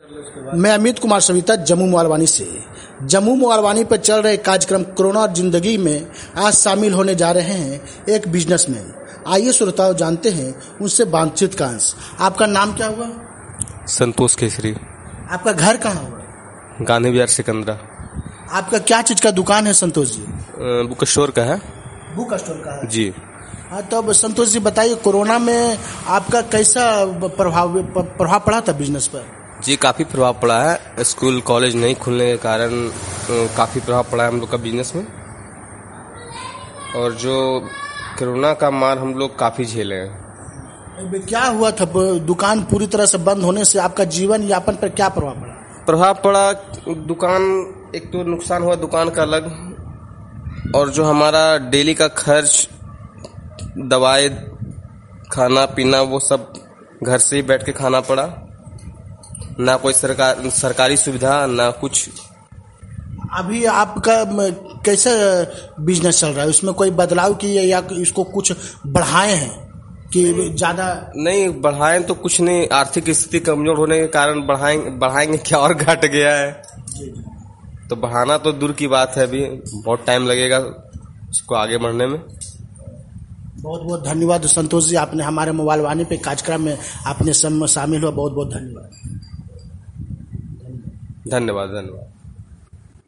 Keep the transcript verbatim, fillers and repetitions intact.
मैं अमित कुमार सविता जम्मू मोबालवानी से। जम्मू मोबालवानी पर चल रहे कार्यक्रम कोरोना और जिंदगी में आज शामिल होने जा रहे हैं एक बिजनेसमैन। आइए श्रोताओं जानते हैं उनसे बातचीत का अंश। आपका नाम क्या हुआ? संतोष केसरी। आपका घर कहाँ हुआ? गांधी विहार सिकंदरा। आपका क्या चीज का दुकान है संतोष जी? बुक स्टोर का है। बुक स्टोर का है जी। हाँ, तो संतोष जी बताइए, कोरोना में आपका कैसा प्रभाव प्रभाव पड़ा था बिजनेस पर? जी काफ़ी प्रभाव पड़ा है। स्कूल कॉलेज नहीं खुलने के कारण काफ़ी प्रभाव पड़ा है हम लोग का बिजनेस में। और जो कोरोना का मार हम लोग काफ़ी झेले हैं। क्या हुआ था? दुकान पूरी तरह से बंद होने से आपका जीवन यापन पर क्या प्रभाव पड़ा? प्रभाव पड़ा, दुकान एक तो नुकसान हुआ दुकान का अलग, और जो हमारा डेली का खर्च, दवाई, खाना पीना, वो सब घर से ही बैठ के खाना पड़ा। ना कोई सरकार सरकारी सुविधा ना कुछ। अभी आपका कैसा बिजनेस चल रहा है? उसमें कोई बदलाव किए या इसको कुछ बढ़ाए हैं कि ज्यादा? नहीं बढ़ाएं तो कुछ नहीं, आर्थिक स्थिति कमजोर होने के कारण बढ़ाएंगे बढ़ाएंगे क्या, और घट गया है। तो बढ़ाना तो दूर की बात है, अभी बहुत टाइम लगेगा उसको आगे बढ़ने में। बहुत बहुत धन्यवाद संतोष जी, आपने हमारे मोबालवानी पे कार्यक्रम में आपने शामिल हुआ। बहुत बहुत धन्यवाद। धन्यवाद धन्यवाद।